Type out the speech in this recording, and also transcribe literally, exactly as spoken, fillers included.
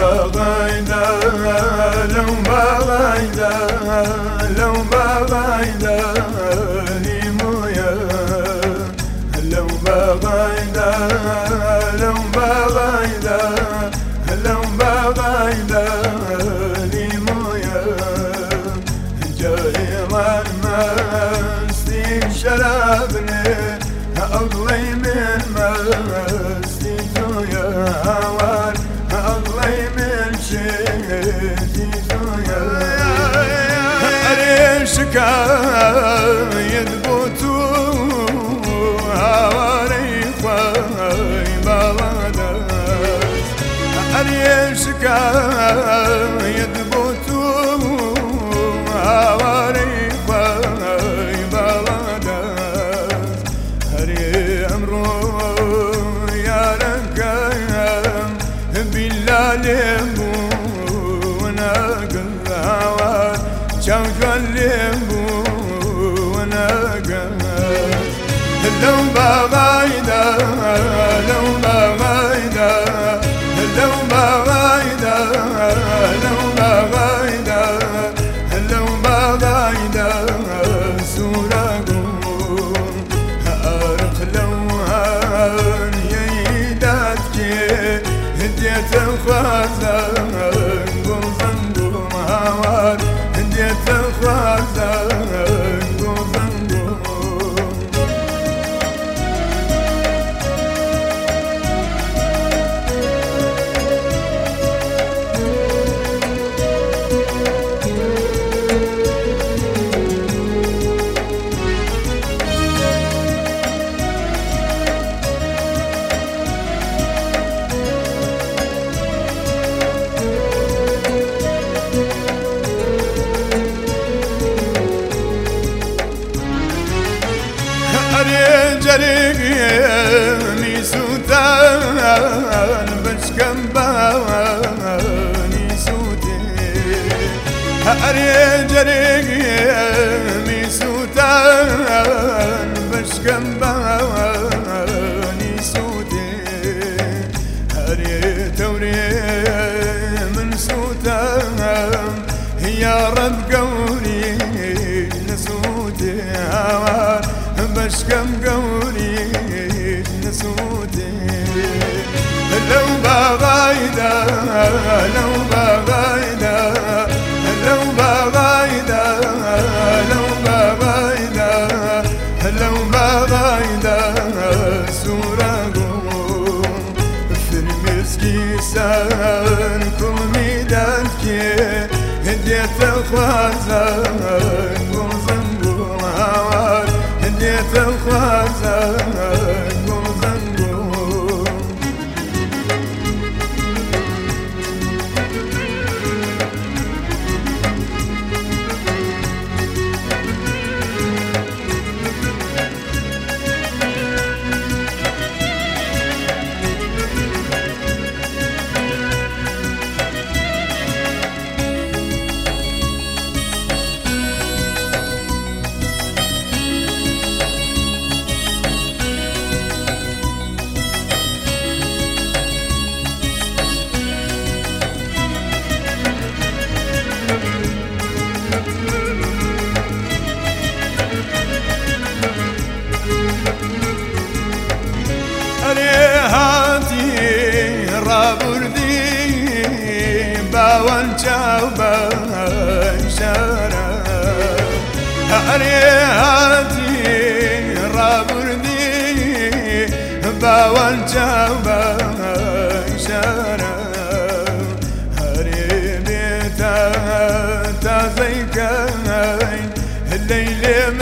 بغيدا لو بغيدا لو بغيدا لي مويا لو بغيدا لو بغيدا لو بغيدا لي مويا جاي مستي شرابني أضلي من مستي يا هوان أضلي من شيتي يا أريشك يدبوتو هواري خواي بلدس أريشك يدبوتو هواري خواي بلدس هري أمرو ليمبو وانا قل هوان شوق الليمبو وانا قل لو بغيدا لو بغيدا لو بغيدا لو بغيدا لو بغيدا سورقون أرق لوهان يداتك هديت الخزان قوزنقوم هوان هديت الخزان قوزنقوم جريني سوتان بشكم باني سوتي هاري جريني سوتان بشكم باني سوتي هاري توري من سوتان يا رب قولي نسوتي هوان بشكم قولي نسوتي لو بغيدا لو بغيدا لو بغيدا لو بغيدا لو بغيدا سورقون في المسكي سان كل ميدانكي هديت الخزان قوزنقوم هوان هديت الخزان قوزنقوم باوان جاوبا شارع هرياتي رابردي باوان جاوبا شارع هري بيتا تازيكاين الليل